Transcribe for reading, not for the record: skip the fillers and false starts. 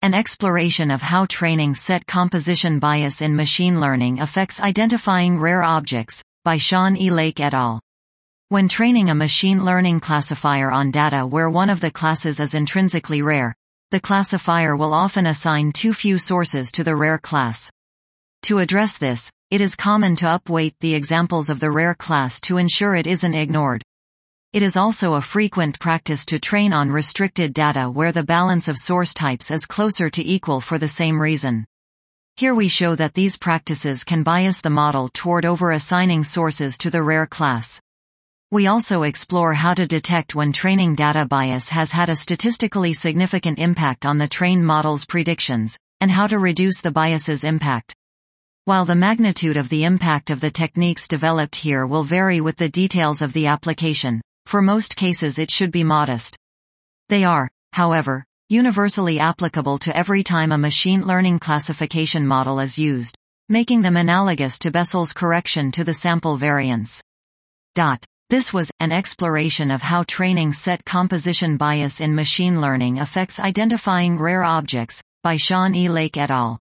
An exploration of how training set composition bias in machine learning affects identifying rare objects, by Sean E. Lake et al. When training a machine learning classifier on data where one of the classes is intrinsically rare, the classifier will often assign too few sources to the rare class. To address this, it is common to upweight the examples of the rare class to ensure it isn't ignored. It is also a frequent practice to train on restricted data where the balance of source types is closer to equal for the same reason. Here we show that these practices can bias the model toward over-assigning sources to the rare class. We also explore how to detect when training data bias has had a statistically significant impact on the trained model's predictions, and how to reduce the bias's impact. While the magnitude of the impact of the techniques developed here will vary with the details of the application, for most cases it should be modest. They are, however, universally applicable to every time a machine learning classification model is used, making them analogous to Bessel's correction to the sample variance. This was an exploration of how training set composition bias in machine learning affects identifying rare objects, by Sean E. Lake et al.